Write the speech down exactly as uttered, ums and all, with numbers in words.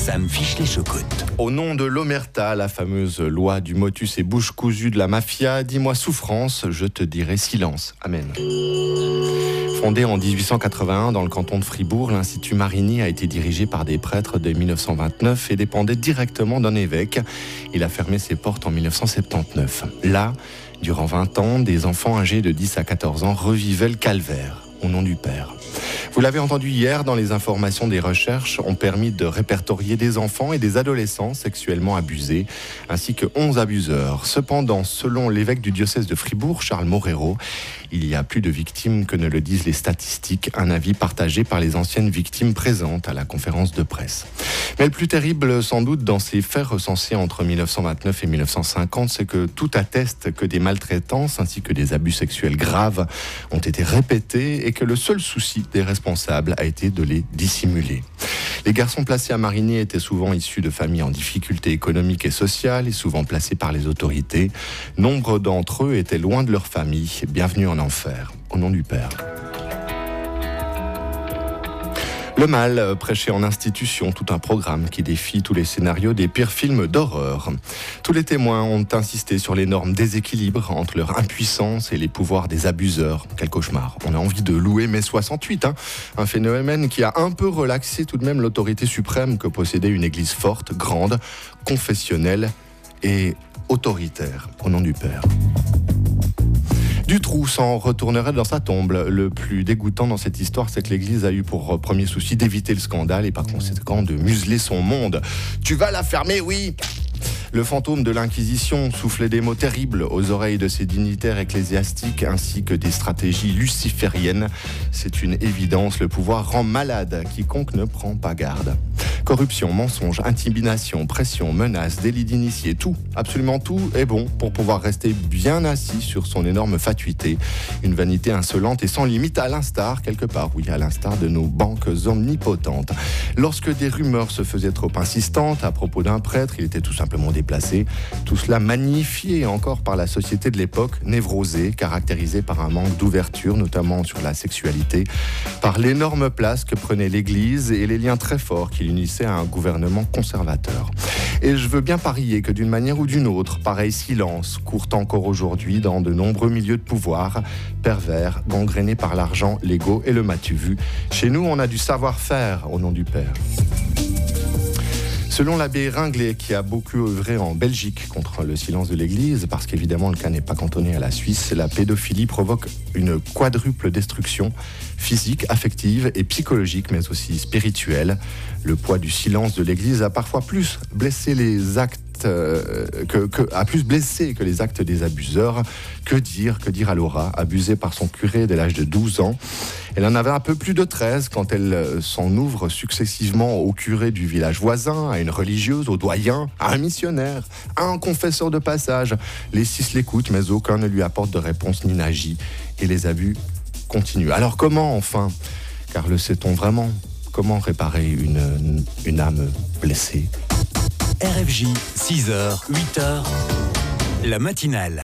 ça me fiche les chocottes. Au nom de l'omerta, la fameuse loi du motus et bouche cousue de la mafia, dis-moi souffrance, je te dirai silence. Amen. Fondé en dix-huit cent quatre-vingt-un dans le canton de Fribourg, l'Institut Marigny a été dirigé par des prêtres dès mille neuf cent vingt-neuf et dépendait directement d'un évêque. Il a fermé ses portes en mille neuf cent soixante-dix-neuf. Là, durant vingt ans, des enfants âgés de dix à quatorze ans revivaient le calvaire au nom du Père. Vous l'avez entendu hier, dans les informations des recherches ont permis de répertorier des enfants et des adolescents sexuellement abusés, ainsi que onze abuseurs. Cependant, selon l'évêque du diocèse de Fribourg, Charles Morero, il y a plus de victimes que ne le disent les statistiques, un avis partagé par les anciennes victimes présentes à la conférence de presse. Mais le plus terrible, sans doute, dans ces faits recensés entre mille neuf cent vingt-neuf et mille neuf cent cinquante, c'est que tout atteste que des maltraitances ainsi que des abus sexuels graves ont été répétés et que le seul souci des responsables a été de les dissimuler. Les garçons placés à Marigny étaient souvent issus de familles en difficulté économique et sociale et souvent placés par les autorités. Nombre d'entre eux étaient loin de leur famille. Bienvenue en enfer, au nom du Père. Le mal, prêché en institution, tout un programme qui défie tous les scénarios des pires films d'horreur. Tous les témoins ont insisté sur l'énorme déséquilibre entre leur impuissance et les pouvoirs des abuseurs. Quel cauchemar. On a envie de louer mai soixante-huit, hein, un phénomène qui a un peu relaxé tout de même l'autorité suprême que possédait une église forte, grande, confessionnelle et autoritaire, au nom du Père. Dutroux s'en retournerait dans sa tombe. Le plus dégoûtant dans cette histoire, c'est que l'Église a eu pour premier souci d'éviter le scandale et par conséquent de museler son monde. Tu vas la fermer, oui ? Le fantôme de l'Inquisition soufflait des mots terribles aux oreilles de ses dignitaires ecclésiastiques ainsi que des stratégies lucifériennes. C'est une évidence, le pouvoir rend malade quiconque ne prend pas garde. Corruption, mensonge, intimidation, pression, menace, délit d'initié, tout, absolument tout est bon pour pouvoir rester bien assis sur son énorme fatuité. Une vanité insolente et sans limite à l'instar, quelque part, oui, à l'instar de nos banques omnipotentes. Lorsque des rumeurs se faisaient trop insistantes à propos d'un prêtre, il était tout simplement déplacé. Tout cela magnifié encore par la société de l'époque, névrosée, caractérisée par un manque d'ouverture, notamment sur la sexualité, par l'énorme place que prenait l'Église et les liens très forts qui l'unissaient à un gouvernement conservateur. Et je veux bien parier que d'une manière ou d'une autre, pareil silence court encore aujourd'hui dans de nombreux milieux de pouvoir, pervers, gangrénés par l'argent, l'ego et le m'as-tu vu. Chez nous, on a du savoir-faire au nom du Père. Selon l'abbé Ringlet, qui a beaucoup œuvré en Belgique contre le silence de l'Église, parce qu'évidemment le cas n'est pas cantonné à la Suisse, la pédophilie provoque une quadruple destruction physique, affective et psychologique, mais aussi spirituelle. Le poids du silence de l'Église a parfois plus blessé les actes Euh, que, que, a plus blessé que les actes des abuseurs. Que dire, que dire à Laura, abusée par son curé dès l'âge de douze ans. Elle en avait un peu plus de treize quand elle s'en ouvre successivement au curé du village voisin, à une religieuse, au doyen, à un missionnaire, à un confesseur de passage. Les six l'écoutent, mais aucun ne lui apporte de réponse ni n'agit. Et les abus continuent. Alors comment, enfin, car le sait-on vraiment, comment réparer une, une âme blessée ? R F J, six heures, huit heures, la matinale.